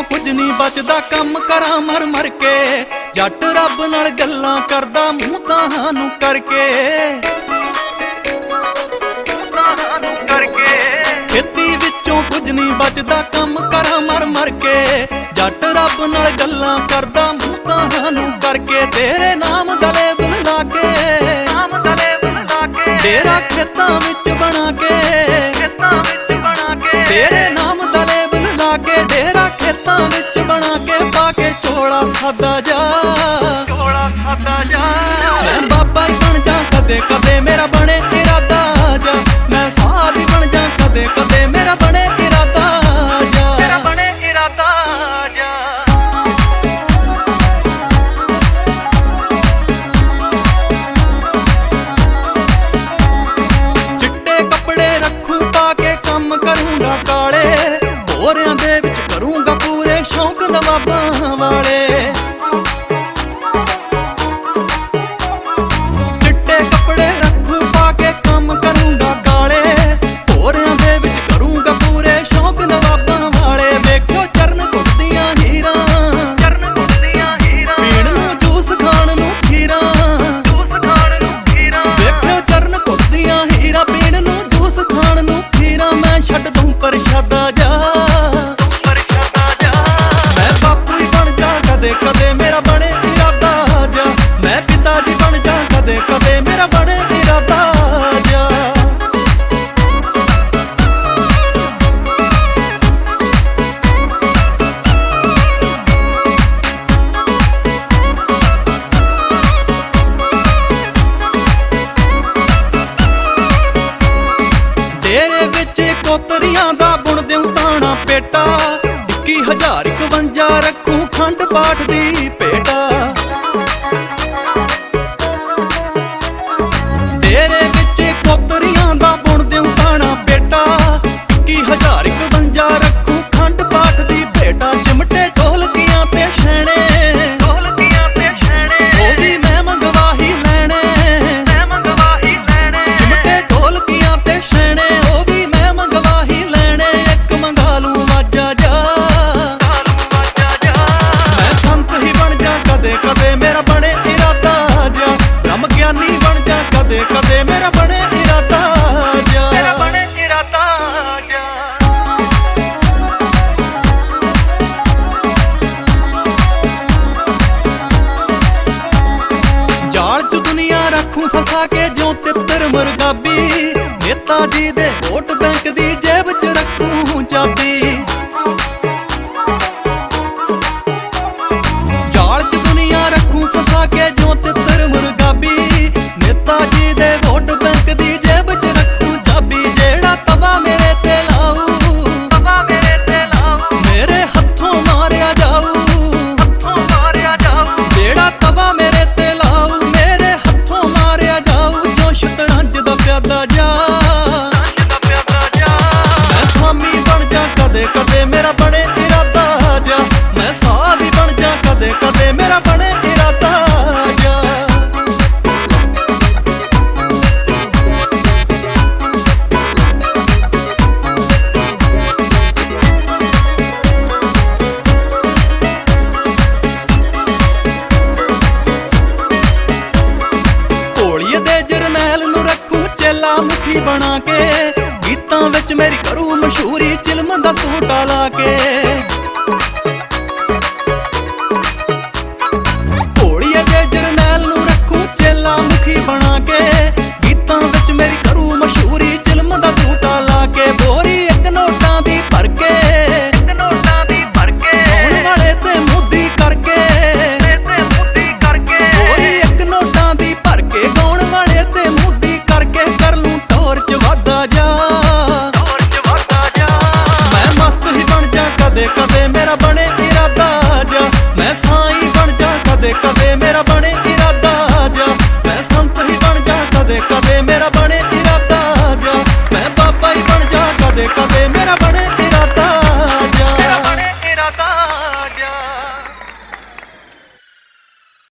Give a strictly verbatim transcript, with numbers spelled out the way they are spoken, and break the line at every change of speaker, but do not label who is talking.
ਵਿੱਚੋਂ ਕੁਝ ਨਹੀਂ ਬਚਦਾ, ਕੰਮ ਕਰਾਂ ਮਰ ਮਰ ਕੇ। ਜੱਟ ਰੱਬ ਨਾਲ ਗੱਲਾਂ ਕਰਦਾ ਮੂੰਹ ਤਾਹਾਂ ਨੂੰ ਕਰਕੇ, ਖੇਤੀ ਵਿੱਚੋਂ ਕੁਝ ਨਹੀਂ ਬਚਦਾ, ਕੰਮ ਕਰਾਂ ਮਰ ਮਰ ਕੇ। ਜੱਟ ਰੱਬ ਨਾਲ ਗੱਲਾਂ ਕਰਦਾ ਮੂੰਹ ਤਾਹਾਂ ਨੂੰ ਕਰਕੇ। ਤੇਰੇ ਨਾਮ ਦਾ ਲੇਬਲ ਲਾ ਕੇ, ਤੇਰਾ ਖੇਤਾਂ ਵਿੱਚ ਬਣਾ ਕੇ, ਤੇਰੇ ਨਾਮ ਦਾ ਲੇਬਲ ਲਾ ਕੇ। ਡੇਰਾ ਖੇਤਾਂ ਵਿੱਚ ਬਣਾ ਕੇ, ਪਾ ਕੇ ਚੋਲਾ ਸਾਦਾ ਜਾ, ਮੈਂ ਬਾਬਾ ਹੀ ਬਣ ਜਾ ਕਦੇ ਕਦੇ, ਮੇਰਾ ਬਣੇ ਇਰਾਦਾ ਜਾ। ਮੈਂ ਸਾਧ ਹੀ ਬਣ ਜਾ ਕਦੇ ਕਦੇ, ਮੇਰਾ ਬਣੇ ਇਰਾਦਾ ਜਾ, ਮੇਰਾ ਬਣੇ ਇਰਾਦਾ ਜਾ। ਚਿੱਟੇ ਕੱਪੜੇ ਰੱਖੂ ਪਾ ਕੇ, ਕੰਮ ਕਰੂੰਗਾ ਕਾਲੇ। ਭੋਰਿਆਂ ਦੇ ਵਿੱਚ ਕਰੂੰਗਾ ਪੂਰੇ ਸ਼ੌਂਕ ਨਵਾਬਾਂ ਵਾਲੇ। ਚਿੱਟੇ ਕੱਪੜੇ ਰੱਖੂ ਪਾ ਕੇ, ਕੰਮ ਕਰੂੰਗਾ ਕਾਲੇ। ਭੋਰਿਆਂ ਦੇ ਵਿੱਚ ਕਰੂੰਗਾ ਪੂਰੇ ਸ਼ੌਂਕ ਨਵਾਬਾਂ ਵਾਲੇ। ਵੇਖਿਓ ਚਰਨ ਘੁੱਟਦੀਆਂ ਹੀਰਾਂ, ਪੀਣ ਨੂੰ ਜੂਸ ਖਾਣ ਨੂੰ ਖੀਰਾਂ। ਵੇਖਿਓ ਚਰਨ ਘੁੱਟਦੀਆਂ ਹੀਰਾਂ, ਪੀਣ ਨੂੰ ਜੂਸ ਖਾਣ ਨੂੰ ਖੀਰਾਂ। ਮੈਂ ਛੱਡ ਦੂੰ ਪ੍ਰਸ਼ਾਦਾ ਜਾ, ਮੈਂ ਬਾਪੂ ਹੀ ਬਣ ਜਾ ਕਦੇ ਕਦੇ, ਮੇਰਾ ਬਣੇ ਇਰਾਦਾ ਜਾ। ਮੈਂ ਪਿਤਾ ਜੀ ਬਣ ਜਾ ਕਦੇ ਕਦੇ, ਮੇਰਾ ਬਣੇ ਇਰਾਦਾ ਜਾ। ਡੇਰੇ ਵਿੱਚ ਕੋਤਰੀਆਂ ਦਾ ਬੁਣ ਦਿਉ ਤਾਣਾ ਪੇਟਾ। ਇੱਕੀ ਹਜ਼ਾਰ ਇਕਵੰਜਾ ਰੱਖੂ ਖੰਡ ਪਾਠ ਦੀ ਭੇਟਾ। ਡੇਰੇ ਵਿੱਚ ਕੋਤਰੀਆਂ ਦਾ ਬੁਣ ਦਿਉ ਤਾਣਾ ਪੇਟਾ। ਇੱਕੀ ਹਜ਼ਾਰ ਇਕਵੰਜਾ ਰੱਖੂ ਖੰਡ ਪਾਠ ਦੀ ਭੇਟਾ। ਚਿਮਟੇ ਢੋਲਕੀਆਂ ਤੇ ਛੈਣੇ, ਉਹ ਵੀ ਮੈਂ ਮੰਗਵਾ ਹੀ ਲੈਣੇ। ਚਿਮਟੇ ਢੋਲਕੀਆਂ ਤੇ ਛੈਣੇ, ਉਹ ਵੀ ਮੈਂ ਮੰਗਵਾ ਹੀ ਲੈਣੇ। ਇੱਕ ਮੰਗਾ ਲੂੰ ਵਾਜਾ ਜਾ, ਮੈਂ ਸੰਤ ਹੀ ਬਣ ਜਾ ਕਦੇ ਕਦੇ, ਮੇਰਾ ਬਣੇ ਇਰਾਦਾ ਜਾ। ਬ੍ਰਹਮ ਗਿਆਨੀ ਬਣ ਜਾ ਕਦੇ ਕਦੇ, ਮੇਰਾ ਬਣੇ ਇਰਾਦਾ ਜਾ, ਮੇਰਾ ਬਣੇ ਇਰਾਦਾ ਜਾ। ਜਾਲ ਚ ਦੁਨੀਆ ਰੱਖੂ ਫਸਾ ਕੇ, ਜਿਉਂ ਤਿੱਤਰ ਮੁਰਗਾਬੀ। ਨੇਤਾ ਜੀ ਦੇ ਵੋਟ ਬੈਂਕ ਦੀ ਜੇਬ ਚ ਰੱਖੂ ਚਾਬੀ। ਜਾਲ ਚ ਦੁਨੀਆ ਰੱਖੂ ਫਸਾ ਕੇ, ਜਿਉਂ ਤਿੱਤਰ ਮੁਰਗਾਬੀ। ਨੇਤਾ ਜੀ ਦੇ ਵੋਟ ਬੈਂਕ ਦੀ ਜੇਬ ਚ ਰੱਖੂ ਚਾਬੀ। ਜਿਹੜਾ ਤਵਾ ਮੇਰੇ ਤੇ ਲਾਊ, ਮੇਰੇ ਹੱਥੋਂ ਮਾਰਿਆ ਜਾਊ। ਜਿਹੜਾ ਤਵਾ ਮੇਰੇ ਤੇ ਲਾਊ, ਮੇਰੇ ਹੱਥੋਂ ਮਾਰਿਆ ਜਾਊ। ਜੋ ਸ਼ਤਰੰਜ ਦਾ ਪਿਆਦਾ ਜਾ, ਮੈਂ ਸਵਾਮੀ ਬਣ ਜਾ ਕਦੇ ਕਦੇ, ਮੇਰਾ ਬਣੇ ਇਰਾਦਾ ਜਾ। ਮੈਂ ਸਾਧ ਹੀ ਬਣ ਜਾ ਕਦੇ ਕਦੇ, ਮੇਰਾ ਬਣੇ ਇਰਾਦਾ ਜਾ। ਢੋਲੀਏ ਦੇ ਜਰਨੈਲ ਨੂੰ ਰੱਖੂ ਚੇਲਾ ਮੁਖੀ ਬਣਾ ਕੇ। ਗੀਤਾਂ ਵਿੱਚ ਮੇਰੀ ਕਰੂ ਮਸ਼ਹੂਰੀ, ਚਿਲਮ ਦਾ ਸੂਟਾ ਲਾ ਕੇ। ਢੋਲੀਏ ਦੇ ਜਰਨੈਲ ਨੂੰ ਰੱਖੂ ਚੇਲਾ ਮੁਖੀ ਬਣਾ ਕੇ। ਗੀਤਾਂ ਵਿੱਚ ਮੇਰੀ ਕਰੂ ਮਸ਼ਹੂਰੀ, ਚਿਲਮ ਦਾ ਸੂਟਾ ਲਾ ਕੇ। ਬੋਰੀ ਇੱਕ ਨੋਟਾਂ ਦੀ ਭਰ ਕੇ, ਗਾਉਣ ਵਾਲੇ ਤੇ ਮੋਦੀ ਕਰਕੇ। ਬੋਰੀ ਇੱਕ ਨੋਟਾਂ ਦੀ ਭਰ ਕੇ, ਗਾਉਣ ਵਾਲੇ ਤੇ ਮੋਦੀ ਕਰਕੇ। ਕਰ ਲੂੰ ਟੌਰ ਚ ਵਾਧਾ ਜਾ, ਮੈਂ ਮਸਤ ਹੀ ਬਣ ਜਾ ਕਦੇ ਕਦੇ, ਮੇਰਾ ਬਣੇ ਇਰਾਦਾ ਜਾ। ਮੈਂ ਸਾਈਂ ਬਣ ਜਾ ਕਦੇ ਕਦੇ, ਮੇਰਾ ਬਣੇ